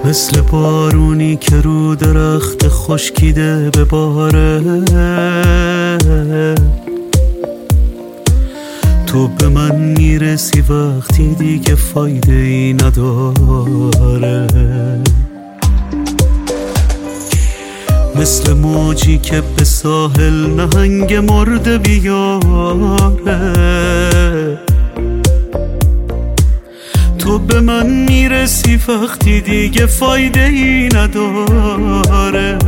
مثل بارونی که رو درخت خشکیده بباره. تو به من میرسی وقتی دیگه فایده ای نداره. مثل موجی که به ساحل نهنگ مرده بیاره. تو به من میرسی وقتی دیگه فایده ای نداره.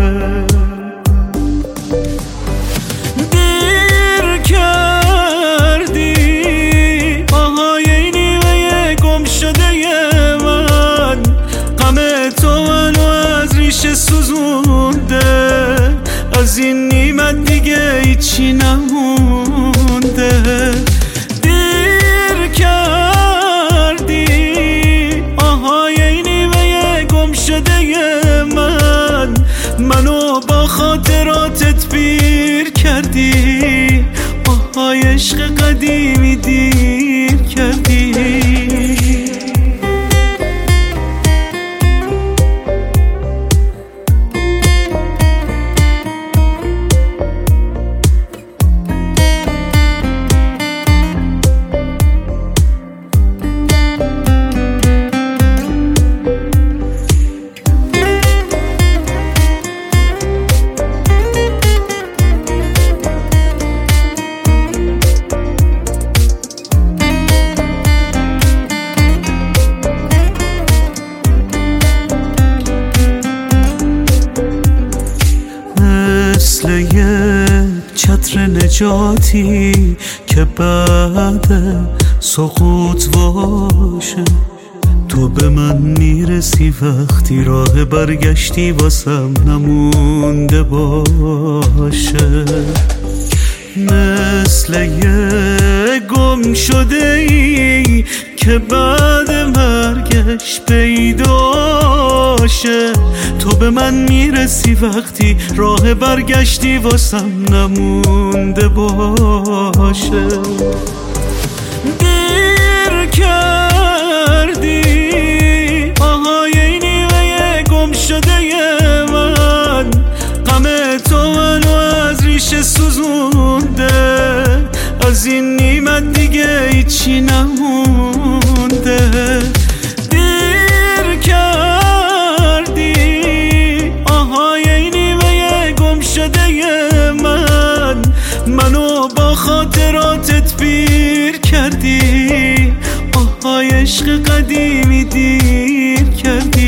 دیر کردی آهای نیمه گم شده من، غم تو منو از ریشه سوزونده. از این نیمت دیگه هیچی نمونده. منو با خاطراتت پیر کردی، آهای عشق قدیمی دیر کردی. مثل یه چتر نجاتی که بعد سقوط باشه. تو به من میرسی وقتی راه برگشتی واسم نمونده باشه. مثل یه گم شده ای که بعد مرگش پیداشه. تو به من میرسی وقتی راه برگشتی واسم نمونده باشه. دیر کردی آهای نیمه گم شده من، غم تو منو از ریشه سوزونده. از این نیمت دیگه هیچی نمونده. دیر کردی آهای نیمه گم شده من، منو با خاطراتت پیر کردی، آهای عشق قدیمی دیر کردی.